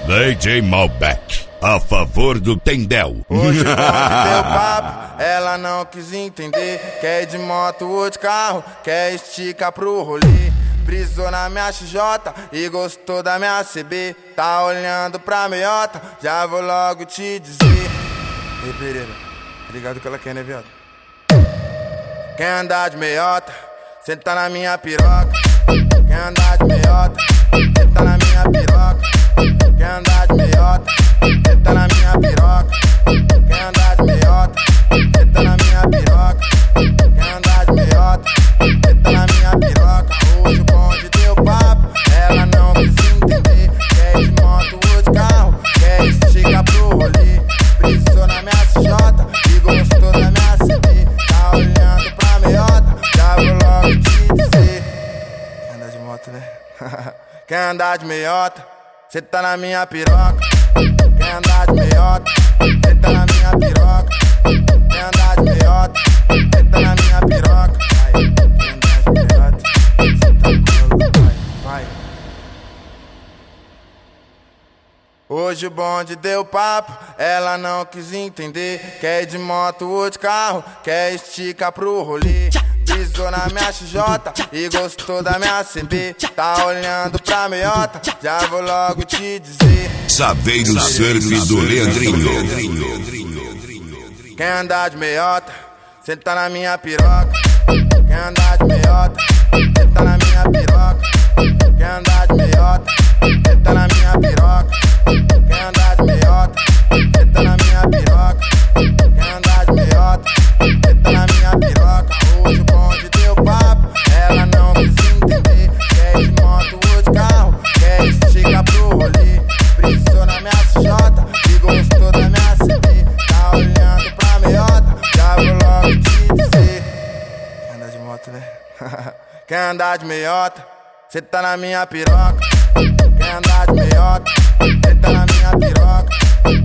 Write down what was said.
DJ Malbec, a favor do Tendel. Hoje pode deu papo, ela não quis entender. Quer ir de moto ou de carro, quer esticar pro rolê. Brisou na minha XJ e gostou da minha CB. Tá olhando pra meiota, já vou logo te dizer. Ei Pereira, tá ligado que ela quer, né viado? Quer andar de meiota, senta na minha piroca. Quer andar de meiota, senta na minha piroca. Quer andar de meiota, senta na minha piroca. Quer andar de meiota, senta na minha piroca. Quer andar de meiota, senta na minha piroca. Hoje o bonde deu papo, ela não quis entender. Quer ir de moto ou de carro, quer esticar pro rolê. Brisou na minha XJ e gostou da minha CB. Tá olhando pra meiota, já vou logo te dizer. Quer andar de moto, né? Quer andar de meiota, cê tá na minha piroca. Quer andar de meiota, cê tá na minha piroca. Quer andar de meiota, cê tá na minha piroca. Vai, quer andar de meiota, cê tá no colo, vai. Hoje o bonde deu papo, ela não quis entender. Quer ir de moto ou de carro, quer esticar pro rolê. Brisou na minha XJ e gostou da minha CB. Tá olhando pra meiota, já vou logo te dizer. Saveiro Surf do Leandrinho. Quer andar de meiota, senta na minha piroca. Quer andar de meiota, senta na minha piroca. Quer andar de meiota, senta na minha piroca. Quer andar de meiota, senta na minha piroca. Quer andar de meiota, senta na minha piroca. Hoje o bonde deu papo, ela não quis entender. Quer ir de moto ou de carro, quer esticar pro rolê. Brisou na minha XJ e gostou da minha CB. Tá olhando pra meiota, já vou logo te dizer. Quer andar de moto, né? Quer andar de meiota, cê tá na minha piroca. Quer andar de meiota, cê tá na minha piroca.